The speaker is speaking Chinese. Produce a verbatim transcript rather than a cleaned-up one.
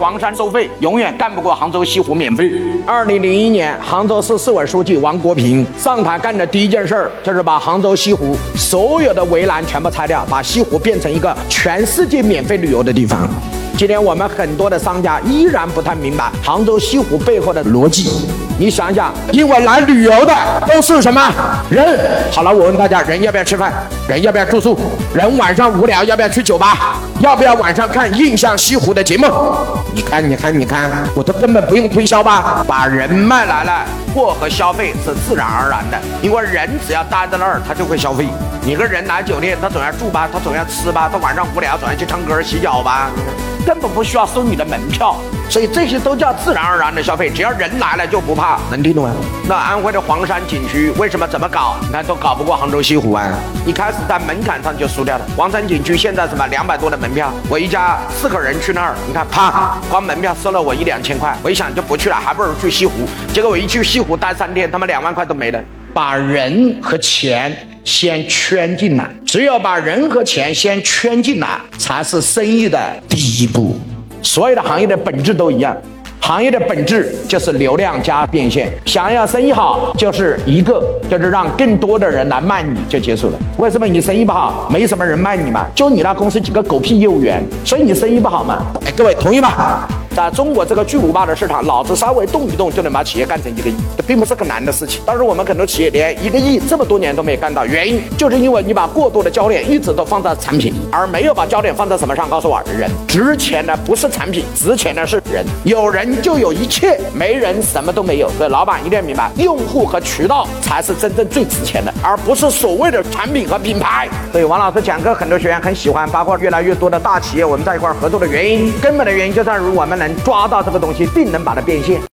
黄山收费永远干不过杭州西湖免费。二零零一年，杭州市市委书记王国平上台干的第一件事儿，就是把杭州西湖所有的围栏全部拆掉，把西湖变成一个全世界免费旅游的地方。今天我们很多的商家依然不太明白杭州西湖背后的逻辑。你想想，因为来旅游的都是什么人？好了，我问大家，人要不要吃饭？人要不要住宿？人晚上无聊要不要去酒吧？要不要晚上看印象西湖的节目？你看，你看，你看，我都根本不用推销吧，把人脉来了，货和消费是自然而然的，因为人只要待在那儿，他就会消费。你个人来酒店，他总要住吧，他总要吃吧，他晚上无聊总要去唱歌洗脚吧，根本不需要收你的门票，所以这些都叫自然而然的消费。只要人来了就不怕，能听懂吗？那安徽的黄山景区为什么怎么搞？你看都搞不过杭州西湖啊！一开始在门槛上就输掉了。黄山景区现在什么两百多的门票，我一家四个人去那儿，你看啪，光门票收了我一两千块，我一想就不去了，还不如去西湖。结果我一去西湖待三天，他们两万块都没了。把人和钱先圈进来，只有把人和钱先圈进来，才是生意的第一步。所有的行业的本质都一样，行业的本质就是流量加变现。想要生意好，就是一个，就是让更多的人来卖你就结束了。为什么你生意不好？没什么人卖你嘛，就你那公司几个狗屁业务员，所以你生意不好嘛？哎，各位同意吗？在中国这个巨无霸的市场，老子稍微动一动就能把企业干成一个亿，这并不是很难的事情。但是我们很多企业连一个亿这么多年都没干到，原因就是因为你把过多的焦点一直都放在产品，而没有把焦点放在什么上？告诉我，人。值钱的不是产品，值钱的是人。有人就有一切，没人什么都没有。所以老板一定要明白，用户和渠道才是真正最值钱的，而不是所谓的产品和品牌。所以王老师讲课，很多学员很喜欢，包括越来越多的大企业我们在一块合作的原因，根本的原因就在于我们能抓到这个东西，并能把它变现。